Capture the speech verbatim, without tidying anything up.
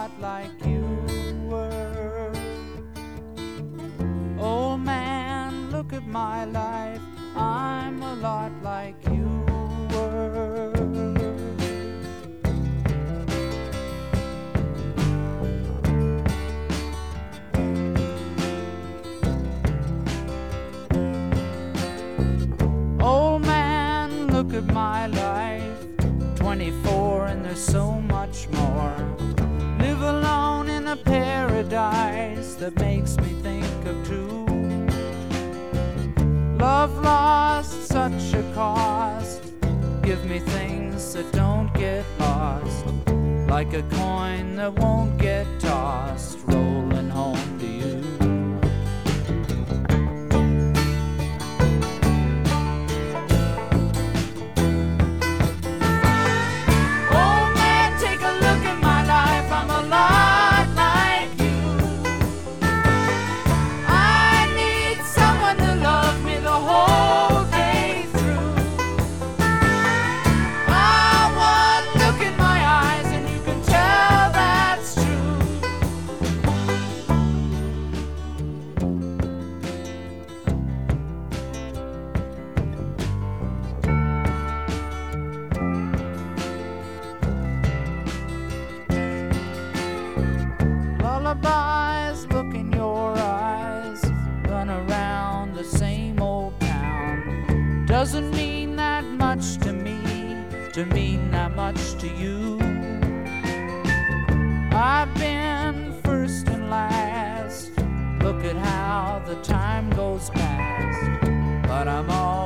lot like you were. Old man, look at my life, I'm a lot like you were. Old man, look at my life, twenty-four and there's so much more. Live alone in a paradise that makes me think of two. Love lost, such a cost. Give me things that don't get lost, like a coin that won't get tossed, rolling home to you. Lullabies, look in your eyes, run around the same old town. Doesn't mean that much to me, to mean that much to you. I've been first and last, look at how the time goes past, but I'm all